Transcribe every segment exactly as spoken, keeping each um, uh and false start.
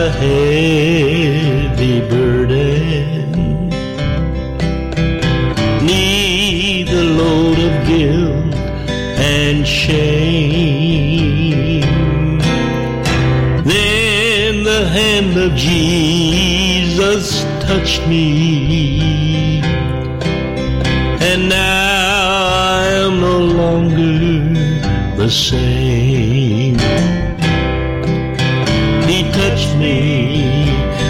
a heavy burden, 'neath the load of guilt and shame. Then the hand of Jesus touched me, and now I am no longer the same. He touched me,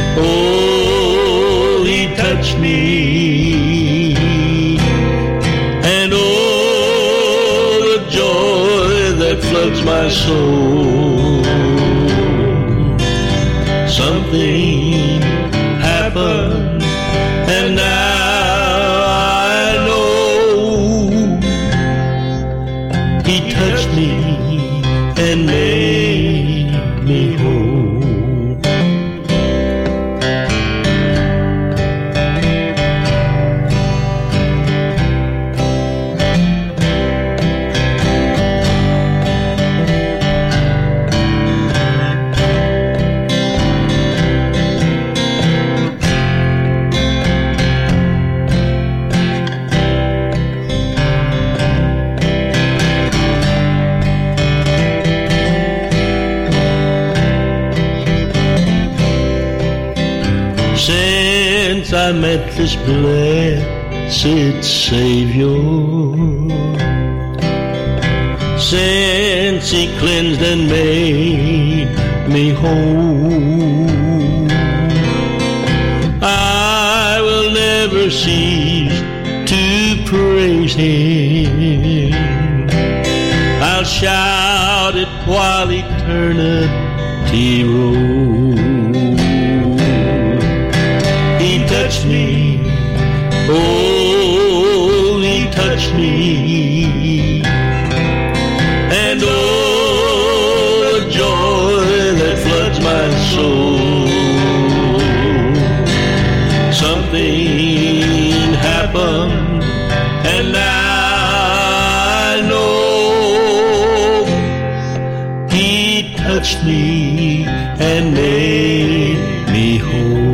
oh, He touched me, and oh, the joy that floods my soul. Something happened, and now I know He touched me and made me whole. Since I met this blessed Savior, since He cleansed and made me whole, I will never cease to praise Him. I'll shout it while eternity rolls. He touched me, oh, He touched me, and oh, the joy that floods my soul. Something happened, and now I know He touched me and made me whole.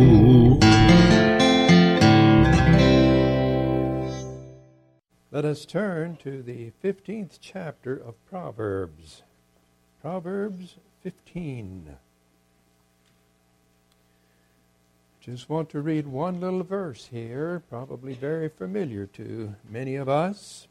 Let us turn to the fifteenth chapter of Proverbs. Proverbs fifteen. Just want to read one little verse here, probably very familiar to many of us.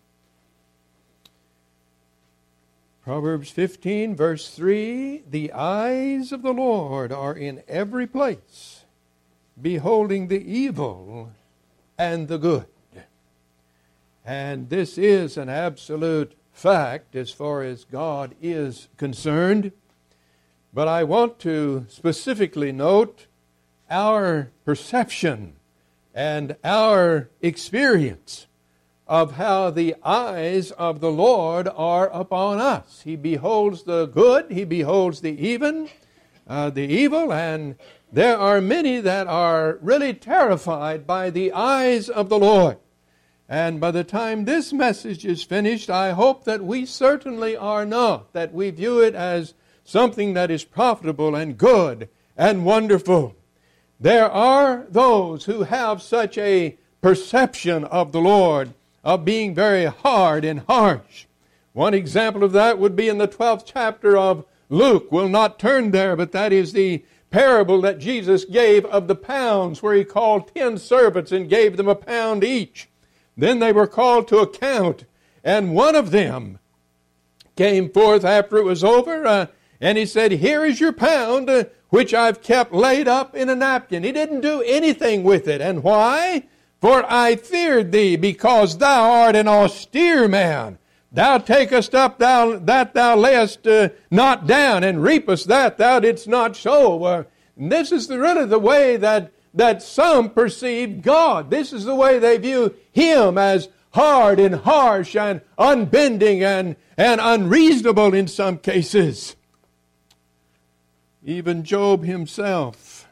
Proverbs fifteen, verse three, "The eyes of the Lord are in every place, beholding the evil and the good." And this is an absolute fact as far as God is concerned. But I want to specifically note our perception and our experience of how the eyes of the Lord are upon us. He beholds the good, He beholds the even, uh, the evil, and there are many that are really terrified by the eyes of the Lord. And by the time this message is finished, I hope that we certainly are not, that we view it as something that is profitable and good and wonderful. There are those who have such a perception of the Lord, of being very hard and harsh. One example of that would be in the twelfth chapter of Luke. We'll not turn there, but that is the parable that Jesus gave of the pounds, where He called ten servants and gave them a pound each. Then they were called to account, and one of them came forth after it was over, uh, and he said, "Here is your pound, uh, which I've kept laid up in a napkin." He didn't do anything with it. And why? "For I feared thee, because thou art an austere man. Thou takest up thou, that thou layest uh, not down, and reapest that thou didst not sow." Uh, and this is the, really the way that that some perceive God. This is the way they view Him, as hard and harsh and unbending and, and unreasonable in some cases. Even Job himself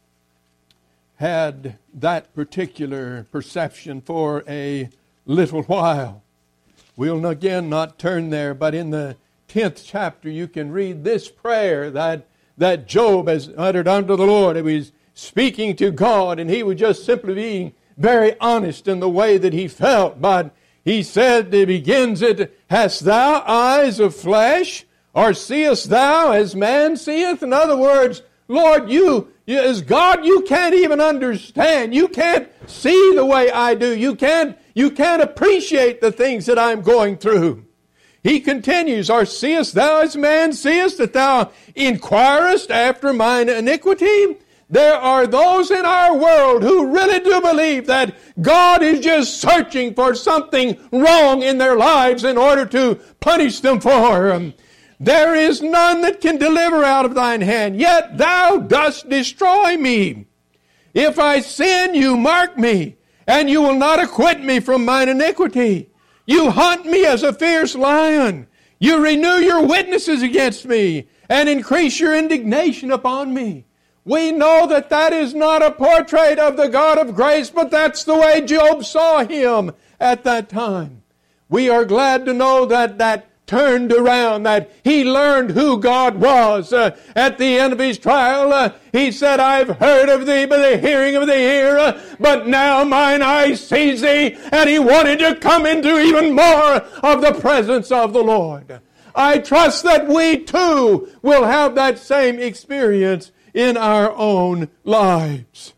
had that particular perception for a little while. We'll again not turn there, but in the tenth chapter you can read this prayer that that Job has uttered unto the Lord. He was speaking to God, and he was just simply being very honest in the way that he felt. But he said, it begins it, hast thou eyes of flesh, or seest thou as man seeth? In other words, Lord, you, you as God, you can't even understand. You can't see the way I do. You can't, you can't appreciate the things that I'm going through. He continues, or seest thou as man seest, that thou inquirest after mine iniquity? There are those in our world who really do believe that God is just searching for something wrong in their lives in order to punish them for. There is none that can deliver out of thine hand, yet thou dost destroy me. If I sin, you mark me, and you will not acquit me from mine iniquity. You hunt me as a fierce lion. You renew your witnesses against me, and increase your indignation upon me. We know that that is not a portrait of the God of grace, but that's the way Job saw him at that time. We are glad to know that that turned around, that he learned who God was. Uh, at the end of his trial, uh, he said, I've heard of thee by the hearing of the ear, uh, but now mine eye sees thee. And he wanted to come into even more of the presence of the Lord. I trust that we too will have that same experience in our own lives.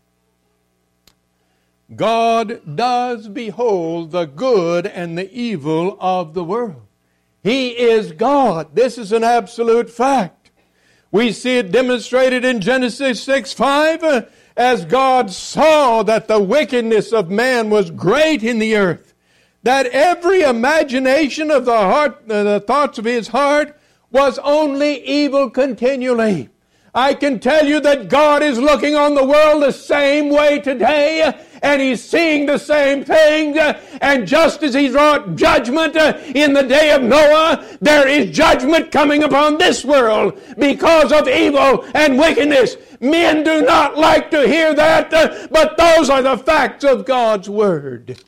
God does behold the good and the evil of the world. He is God. This is an absolute fact. We see it demonstrated in Genesis six five, uh, as God saw that the wickedness of man was great in the earth, that every imagination of the heart, uh, the thoughts of his heart, was only evil continually. I can tell you that God is looking on the world the same way today, and He's seeing the same thing. And just as He wrought judgment in the day of Noah, there is judgment coming upon this world because of evil and wickedness. Men do not like to hear that, but those are the facts of God's Word.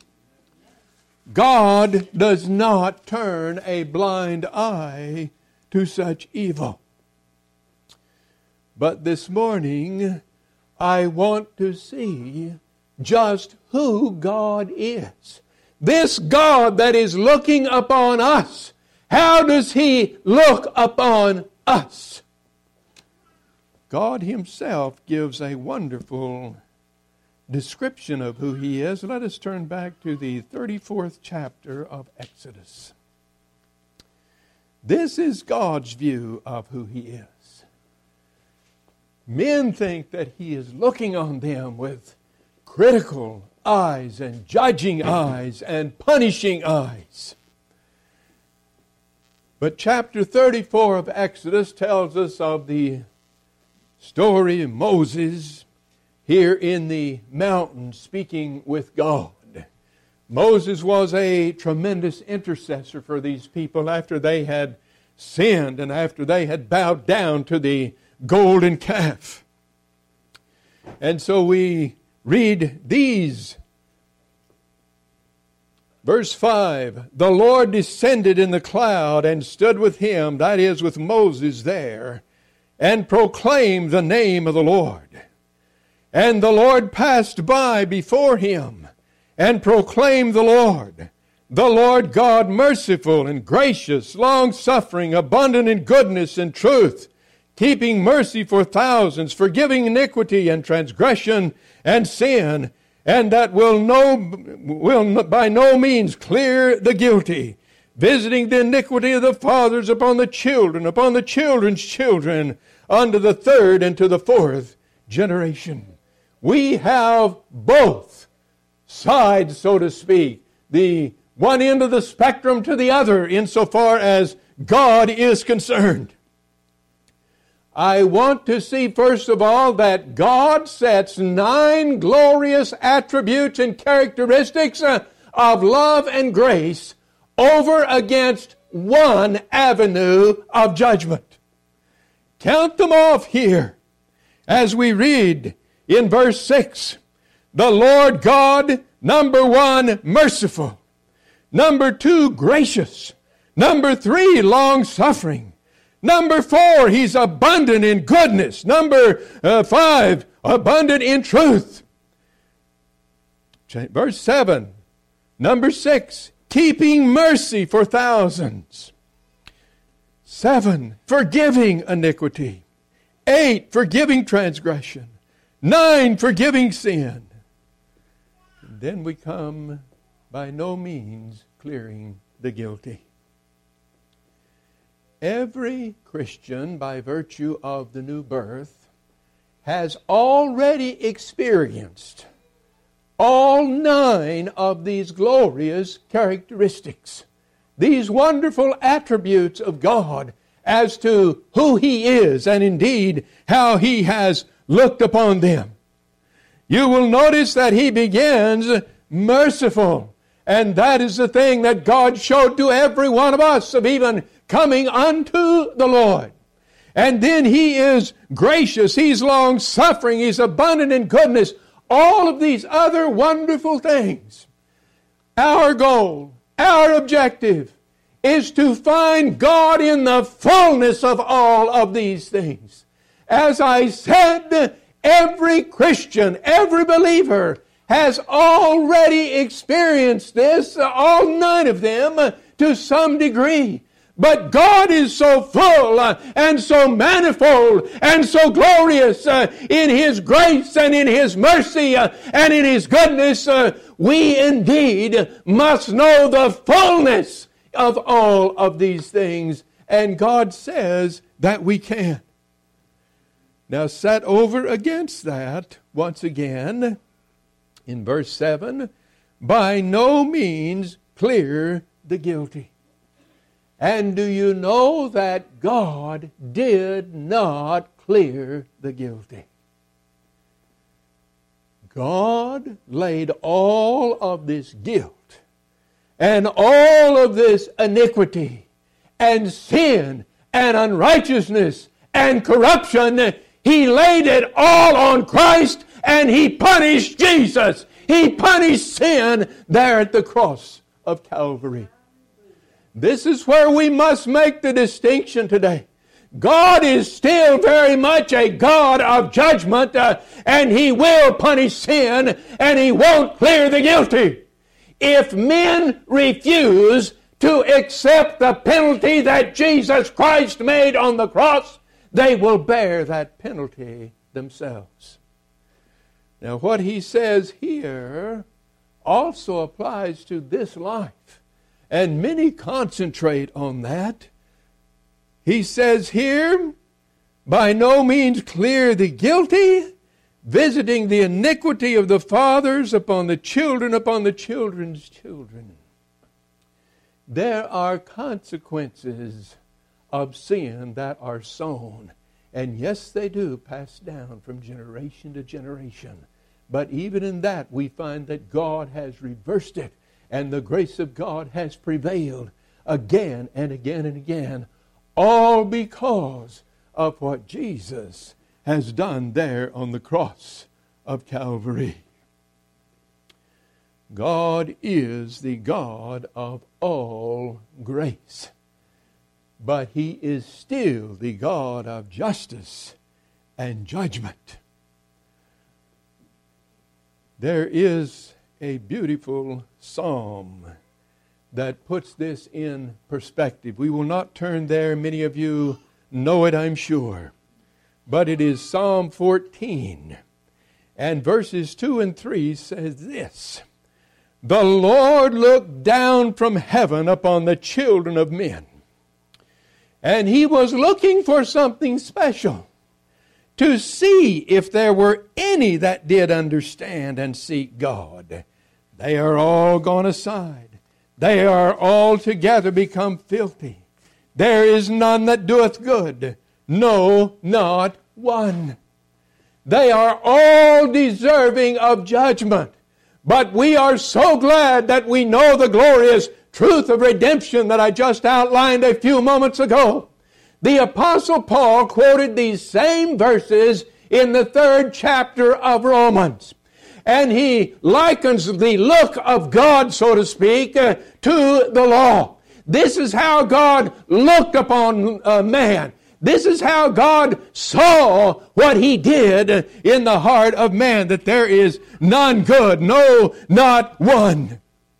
God does not turn a blind eye to such evil. But this morning, I want to see just who God is. This God that is looking upon us, how does He look upon us? God Himself gives a wonderful description of who He is. Let us turn back to the thirty-fourth chapter of Exodus. This is God's view of who He is. Men think that He is looking on them with critical eyes and judging eyes and punishing eyes. But chapter thirty-four of Exodus tells us of the story of Moses here in the mountain speaking with God. Moses was a tremendous intercessor for these people after they had sinned and after they had bowed down to the golden calf. And so we read these. Verse five, the Lord descended in the cloud and stood with him, that is, with Moses there, and proclaimed the name of the Lord. And the Lord passed by before him and proclaimed the Lord, the Lord God merciful and gracious, long-suffering, abundant in goodness and truth, keeping mercy for thousands, forgiving iniquity and transgression and sin, and that will no will by no means clear the guilty, visiting the iniquity of the fathers upon the children, upon the children's children, unto the third and to the fourth generation. We have both sides, so to speak, the one end of the spectrum to the other, insofar as God is concerned. I want to see, first of all, that God sets nine glorious attributes and characteristics of love and grace over against one avenue of judgment. Count them off here as we read in verse six. The Lord God, number one, merciful. Number two, gracious. Number three, long-suffering. Number four, He's abundant in goodness. Number uh, five, abundant in truth. Verse seven. Number six, keeping mercy for thousands. Seven, forgiving iniquity. Eight, forgiving transgression. Nine, forgiving sin. And then we come by no means clearing the guilty. Every Christian, by virtue of the new birth, has already experienced all nine of these glorious characteristics, these wonderful attributes of God as to who He is and indeed how He has looked upon them. You will notice that He begins merciful, and that is the thing that God showed to every one of us of even coming unto the Lord. And then He is gracious, He's long-suffering, He's abundant in goodness. All of these other wonderful things. Our goal, our objective, is to find God in the fullness of all of these things. As I said, every Christian, every believer has already experienced this, all nine of them, to some degree. But God is so full uh, and so manifold and so glorious uh, in His grace and in His mercy uh, and in His goodness. Uh, we indeed must know the fullness of all of these things. And God says that we can. Now set over against that, once again, in verse seven, by no means clear the guilty. And do you know that God did not clear the guilty? God laid all of this guilt and all of this iniquity and sin and unrighteousness and corruption. He laid it all on Christ, and He punished Jesus. He punished sin there at the cross of Calvary. This is where we must make the distinction today. God is still very much a God of judgment, uh, and He will punish sin, and He won't clear the guilty. If men refuse to accept the penalty that Jesus Christ made on the cross, they will bear that penalty themselves. Now, what He says here also applies to this life. And many concentrate on that. He says here, by no means clear the guilty, visiting the iniquity of the fathers upon the children, upon the children's children. There are consequences of sin that are sown. And yes, they do pass down from generation to generation. But even in that, we find that God has reversed it. And the grace of God has prevailed again and again and again, all because of what Jesus has done there on the cross of Calvary. God is the God of all grace, but He is still the God of justice and judgment. There is a beautiful psalm that puts this in perspective. We will not turn there. Many of you know it, I'm sure. But it is Psalm fourteen. And verses two and three says this: The Lord looked down from heaven upon the children of men. And He was looking for something special, to see if there were any that did understand and seek God. They are all gone aside. They are altogether become filthy. There is none that doeth good, no, not one. They are all deserving of judgment. But we are so glad that we know the glorious truth of redemption that I just outlined a few moments ago. The Apostle Paul quoted these same verses in the third chapter of Romans. And he likens the look of God, so to speak, uh, to the law. This is how God looked upon uh, man. This is how God saw what He did in the heart of man, that there is none good, no, not one.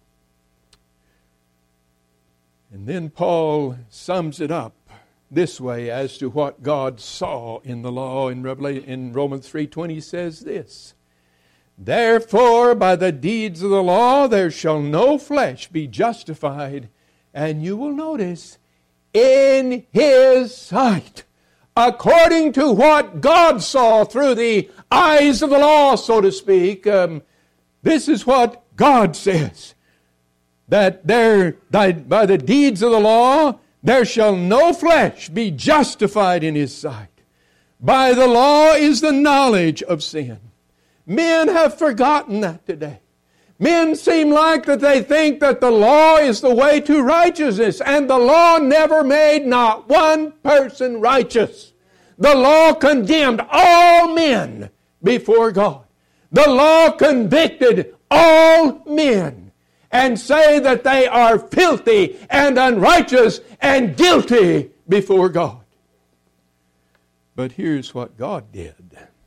And then Paul sums it up this way as to what God saw in the law. In Revelation, in Romans three twenty says this, therefore by the deeds of the law there shall no flesh be justified, and you will notice, in His sight, according to what God saw through the eyes of the law, so to speak. Um, this is what God says, that there, by the deeds of the law, there shall no flesh be justified in His sight. By the law is the knowledge of sin. Men have forgotten that today. Men seem like that they think that the law is the way to righteousness, and the law never made not one person righteous. The law condemned all men before God. The law convicted all men and say that they are filthy and unrighteous and guilty before God. But here's what God did.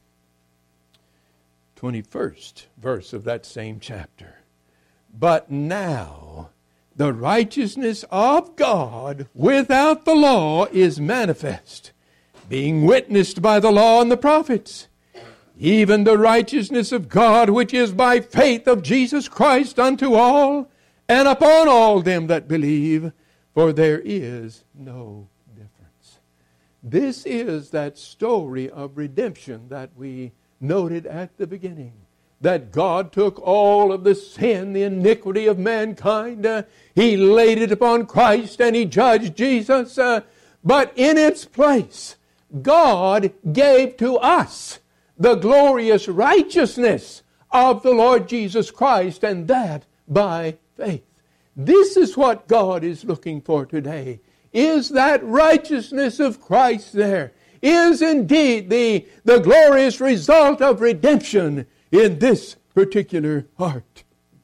twenty-first verse of that same chapter. But now the righteousness of God without the law is manifest, being witnessed by the law and the prophets, even the righteousness of God which is by faith of Jesus Christ unto all and upon all them that believe, for there is no difference. This is that story of redemption that we noted at the beginning, that God took all of the sin, the iniquity of mankind, uh, He laid it upon Christ and He judged Jesus, uh, but in its place, God gave to us the glorious righteousness of the Lord Jesus Christ, and that by faith. This is what God is looking for today. Is that righteousness of Christ there? Is indeed the, the glorious result of redemption in this particular heart?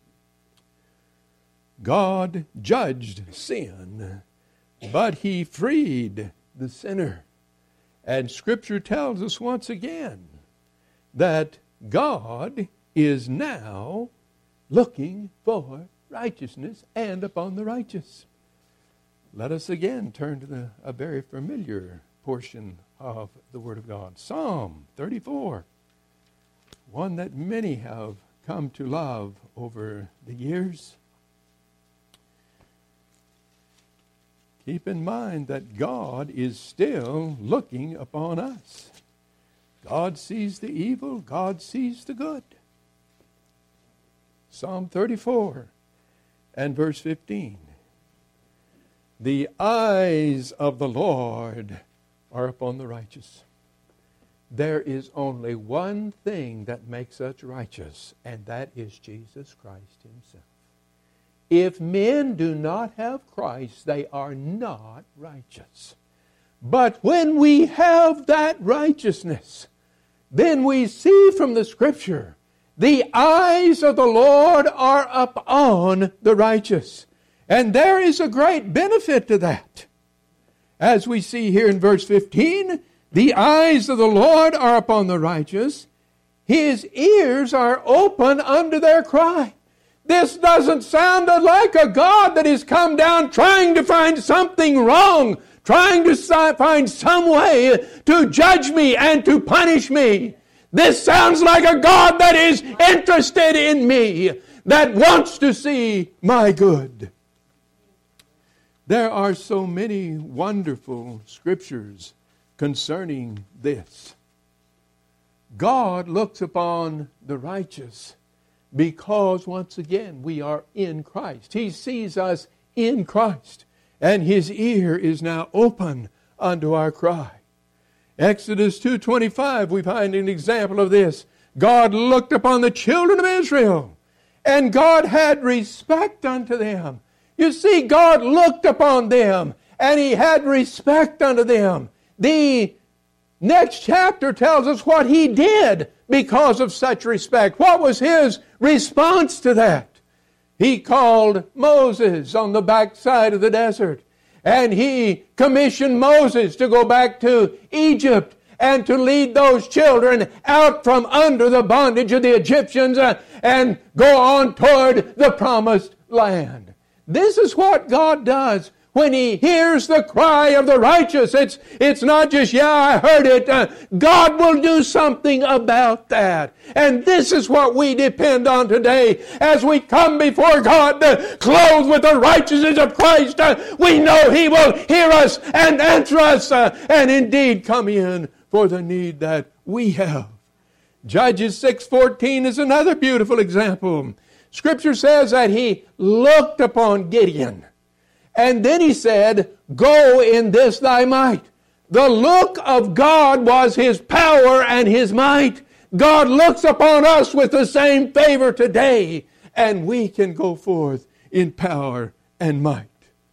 God judged sin, but He freed the sinner. And Scripture tells us once again that God is now looking for righteousness and upon the righteous. Let us again turn to the, a very familiar portion of the Word of God. Psalm thirty-four, one that many have come to love over the years. Keep in mind that God is still looking upon us. God sees the evil, God sees the good. Psalm thirty-four and verse fifteen. The eyes of the Lord are upon the righteous. There is only one thing that makes us righteous, and that is Jesus Christ Himself. If men do not have Christ, they are not righteous. But when we have that righteousness, then we see from the Scripture, the eyes of the Lord are upon the righteous. And there is a great benefit to that. As we see here in verse fifteen, the eyes of the Lord are upon the righteous. His ears are open unto their cry. This doesn't sound like a God that has come down trying to find something wrong, trying to find some way to judge me and to punish me. This sounds like a God that is interested in me, that wants to see my good. There are so many wonderful scriptures concerning this. God looks upon the righteous because, once again, we are in Christ. He sees us in Christ, and His ear is now open unto our cry. Exodus two twenty-five, we find an example of this. God looked upon the children of Israel, and God had respect unto them. You see, God looked upon them, and He had respect unto them. The next chapter tells us what He did because of such respect. What was His response to that? He called Moses on the backside of the desert, and He commissioned Moses to go back to Egypt and to lead those children out from under the bondage of the Egyptians uh, and go on toward the promised land. This is what God does when He hears the cry of the righteous. It's, it's not just, yeah, I heard it. Uh, God will do something about that. And this is what we depend on today as we come before God, uh, clothed with the righteousness of Christ. Uh, we know He will hear us and answer us uh, and indeed come in for the need that we have. Judges six fourteen is another beautiful example. Scripture says that He looked upon Gideon, and then He said, go in this thy might. The look of God was His power and His might. God looks upon us with the same favor today, and we can go forth in power and might.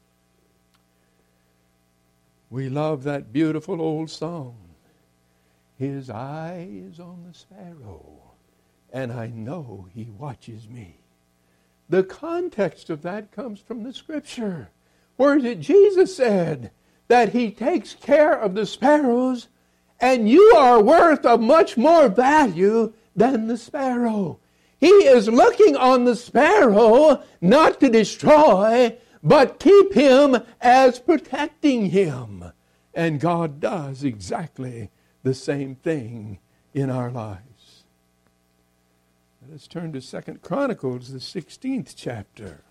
We love that beautiful old song. His eye is on the sparrow, and I know He watches me. The context of that comes from the Scripture, where Jesus said that He takes care of the sparrows, and you are worth of much more value than the sparrow. He is looking on the sparrow not to destroy, but keep him as protecting him. And God does exactly the same thing in our lives. Let us turn to Second Chronicles, the sixteenth chapter.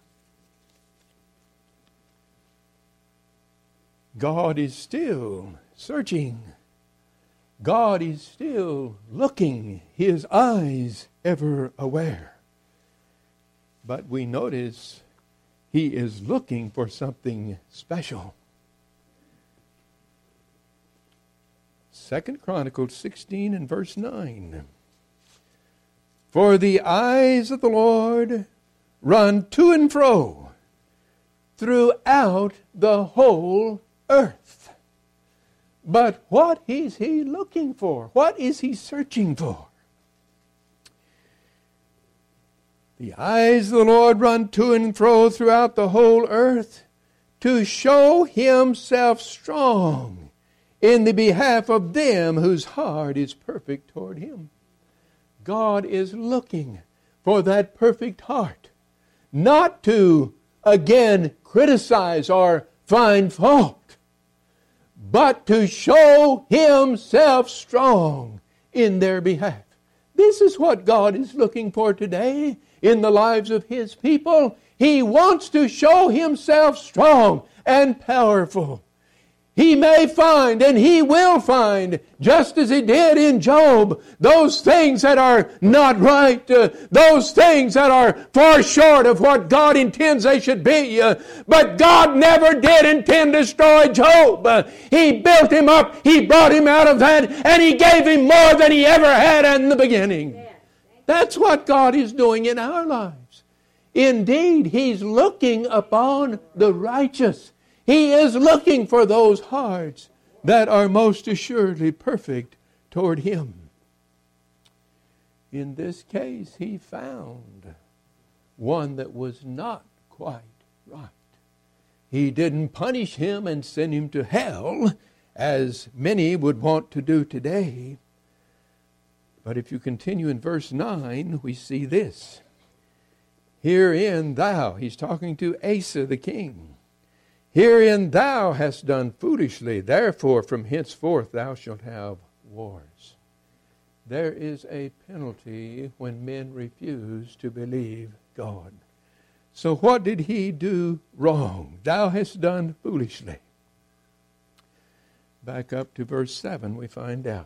God is still searching. God is still looking, His eyes ever aware. But we notice He is looking for something special. Second Chronicles sixteen and verse nine. For the eyes of the Lord run to and fro throughout the whole earth. But what is He looking for? What is He searching for? The eyes of the Lord run to and fro throughout the whole earth to show Himself strong in the behalf of them whose heart is perfect toward Him. God is looking for that perfect heart, not to, again, criticize or find fault, but to show Himself strong in their behalf. This is what God is looking for today in the lives of His people. He wants to show Himself strong and powerful. He may find, and He will find, just as He did in Job, those things that are not right, uh, those things that are far short of what God intends they should be. Uh, but God never did intend to destroy Job. Uh, he built him up, He brought him out of that, and He gave him more than he ever had in the beginning. That's what God is doing in our lives. Indeed, He's looking upon the righteous. He is looking for those hearts that are most assuredly perfect toward Him. In this case, He found one that was not quite right. He didn't punish him and send him to hell, as many would want to do today. But if you continue in verse nine, we see this. Herein thou, he's talking to Asa the king, herein thou hast done foolishly, therefore from henceforth thou shalt have wars. There is a penalty when men refuse to believe God. So what did he do wrong? Thou hast done foolishly. Back up to verse seven, we find out.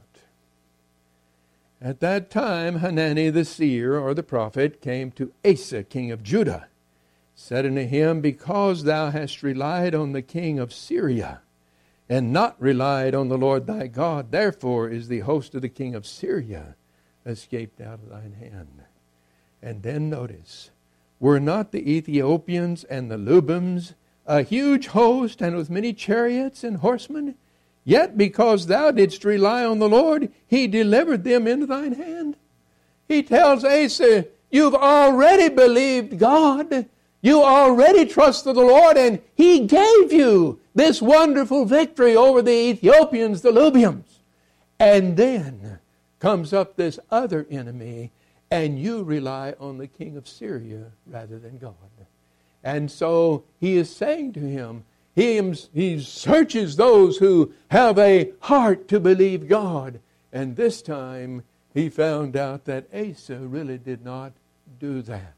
At that time Hanani the seer, or the prophet, came to Asa king of Judah, said unto him, because thou hast relied on the king of Syria, and not relied on the Lord thy God, therefore is the host of the king of Syria escaped out of thine hand. And then notice, were not the Ethiopians and the Lubims a huge host, and with many chariots and horsemen? Yet because thou didst rely on the Lord, he delivered them into thine hand. He tells Asa, You've already believed God. You already trusted the Lord, and He gave you this wonderful victory over the Ethiopians, the Libyans. And then comes up this other enemy, and you rely on the king of Syria rather than God. And so He is saying to him, He, he searches those who have a heart to believe God. And this time he found out that Asa really did not do that.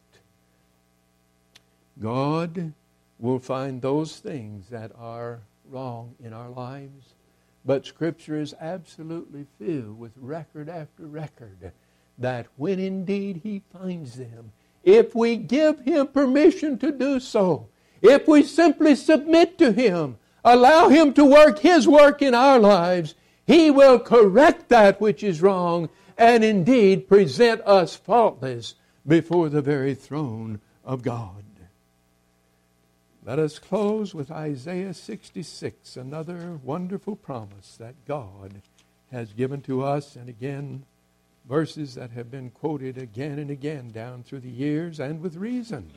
God will find those things that are wrong in our lives. But Scripture is absolutely filled with record after record that when indeed He finds them, if we give Him permission to do so, if we simply submit to Him, allow Him to work His work in our lives, He will correct that which is wrong and indeed present us faultless before the very throne of God. Let us close with Isaiah sixty-six, another wonderful promise that God has given to us. And again, verses that have been quoted again and again down through the years, and with reason.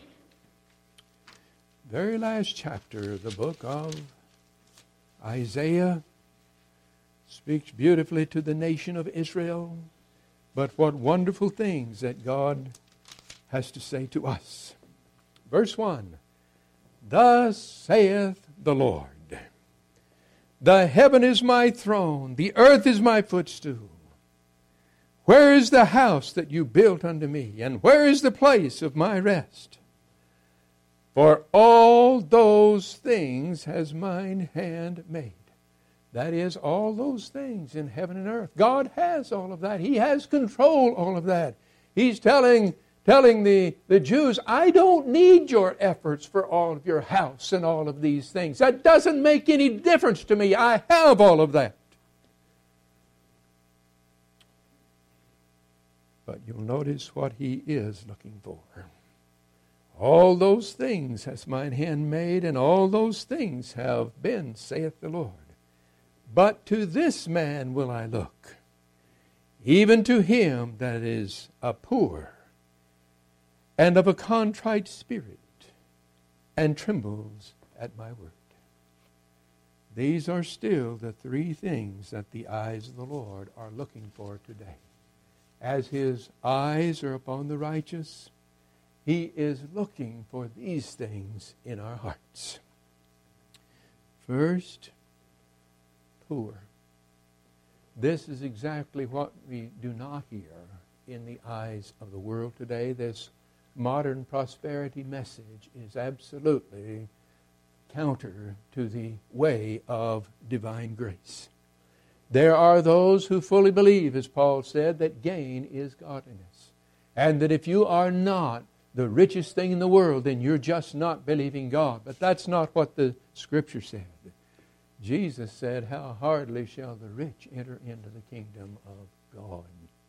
Very last chapter of the book of Isaiah speaks beautifully to the nation of Israel. But what wonderful things that God has to say to us. Verse one. Thus saith the Lord, the heaven is my throne, the earth is my footstool. Where is the house that you built unto me, and where is the place of my rest? For all those things has mine hand made. That is, all those things in heaven and earth. God has all of that. He has control all of that. He's telling Telling the, the Jews, I don't need your efforts for all of your house and all of these things. That doesn't make any difference to me. I have all of that. But you'll notice what He is looking for. All those things has mine hand made, and all those things have been, saith the Lord. But to this man will I look, even to him that is a poor and of a contrite spirit, and trembles at my word. These are still the three things that the eyes of the Lord are looking for today. As His eyes are upon the righteous, He is looking for these things in our hearts. First, poor. This is exactly what we do not hear in the eyes of the world today. This modern prosperity message is absolutely counter to the way of divine grace. There are those who fully believe, as Paul said, that gain is godliness. And that if you are not the richest thing in the world, then you're just not believing God. But that's not what the Scripture said. Jesus said, how hardly shall the rich enter into the kingdom of God.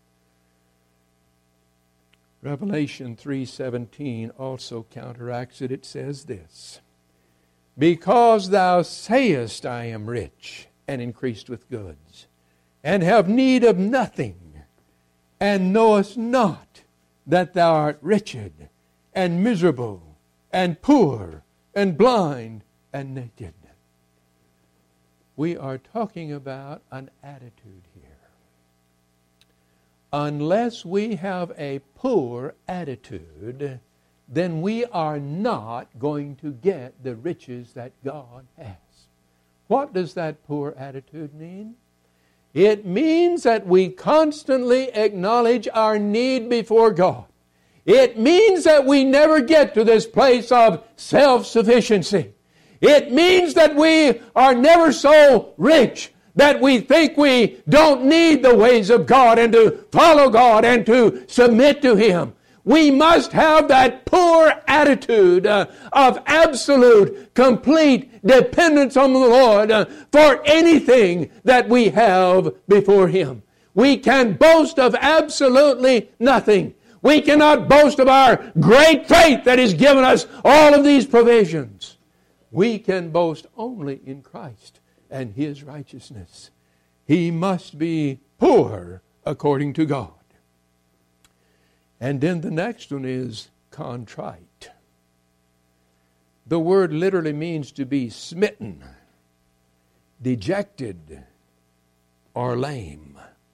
Revelation three seventeen also counteracts it. It says this, because thou sayest, I am rich and increased with goods, and have need of nothing, and knowest not that thou art wretched, and miserable, and poor, and blind, and naked. We are talking about an attitude here. Unless we have a poor attitude, then we are not going to get the riches that God has. What does that poor attitude mean? It means that we constantly acknowledge our need before God. It means that we never get to this place of self-sufficiency. It means that we are never so rich that we think we don't need the ways of God and to follow God and to submit to Him. We must have that poor attitude uh, of absolute, complete dependence on the Lord uh, for anything that we have before Him. We can boast of absolutely nothing. We cannot boast of our great faith that has given us all of these provisions. We can boast only in Christ and His righteousness. He must be poor according to God. And then the next one is contrite. The word literally means to be smitten, dejected, or lame.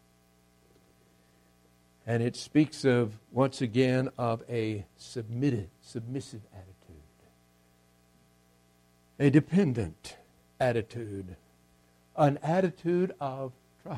And it speaks of, once again, of a submitted, submissive attitude. A dependent attitude. An attitude of trust.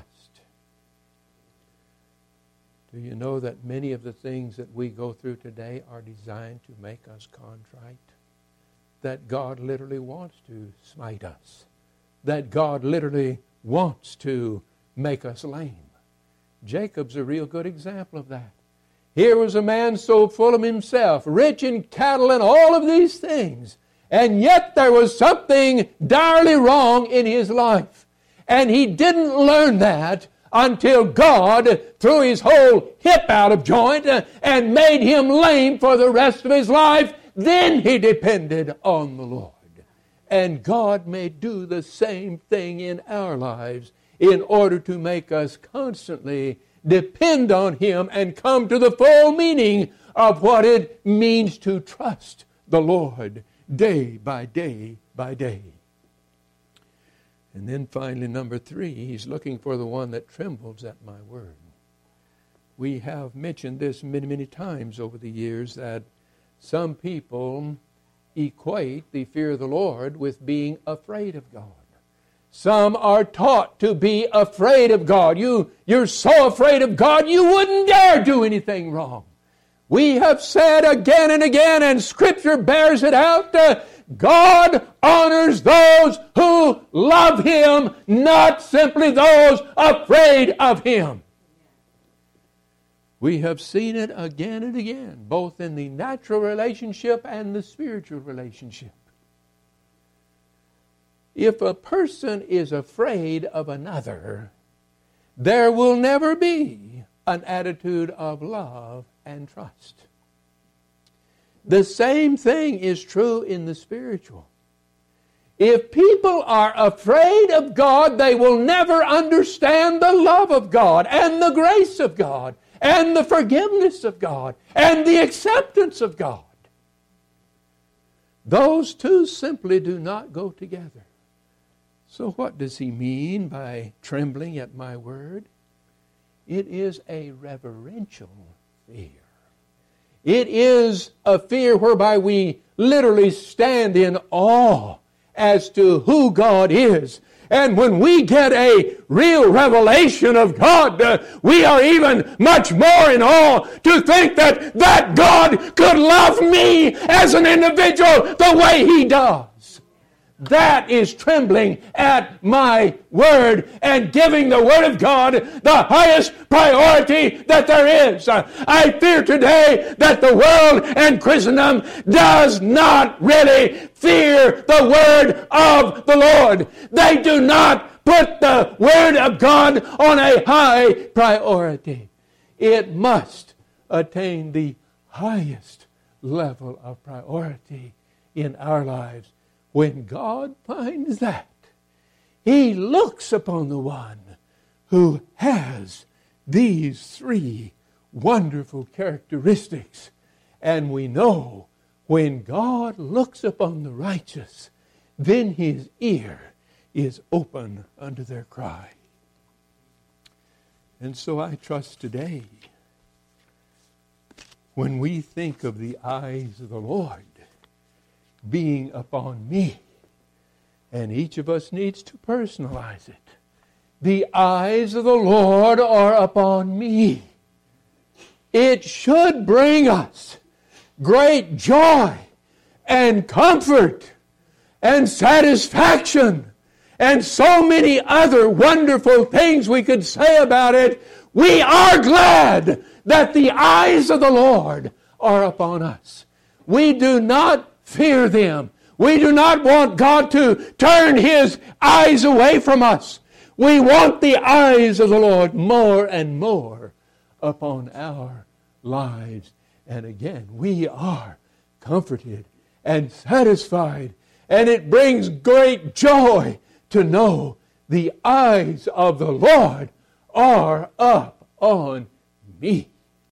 Do you know that many of the things that we go through today are designed to make us contrite? That God literally wants to smite us. That God literally wants to make us lame. Jacob's a real good example of that. Here was a man so full of himself, rich in cattle and all of these things, and yet there was something direly wrong in his life. And he didn't learn that until God threw his whole hip out of joint and made him lame for the rest of his life. Then he depended on the Lord. And God may do the same thing in our lives in order to make us constantly depend on Him and come to the full meaning of what it means to trust the Lord day by day by day. And then finally, number three, He's looking for the one that trembles at my word. We have mentioned this many, many times over the years that some people equate the fear of the Lord with being afraid of God. Some are taught to be afraid of God. You, you're so afraid of God, you wouldn't dare do anything wrong. We have said again and again, and Scripture bears it out, uh, God honors those who love Him, not simply those afraid of Him. We have seen it again and again, both in the natural relationship and the spiritual relationship. If a person is afraid of another, there will never be an attitude of love and trust. The same thing is true in the spiritual. If people are afraid of God, they will never understand the love of God and the grace of God and the forgiveness of God and the acceptance of God. Those two simply do not go together. So what does He mean by trembling at my word? It is a reverential fear. It is a fear whereby we literally stand in awe as to who God is. And when we get a real revelation of God, uh, we are even much more in awe to think that that God could love me as an individual the way He does. That is trembling at my word and giving the Word of God the highest priority that there is. I fear today that the world and Christendom does not really fear the Word of the Lord. They do not put the Word of God on a high priority. It must attain the highest level of priority in our lives. When God finds that, He looks upon the one who has these three wonderful characteristics. And we know when God looks upon the righteous, then His ear is open unto their cry. And so I trust today, when we think of the eyes of the Lord being upon me, and each of us needs to personalize it. The eyes of the Lord are upon me. It should bring us great joy and comfort and satisfaction and so many other wonderful things we could say about it. We are glad that the eyes of the Lord are upon us. We do not fear them. We do not want God to turn His eyes away from us. We want the eyes of the Lord more and more upon our lives. And again, we are comforted and satisfied. And it brings great joy to know the eyes of the Lord are up on me.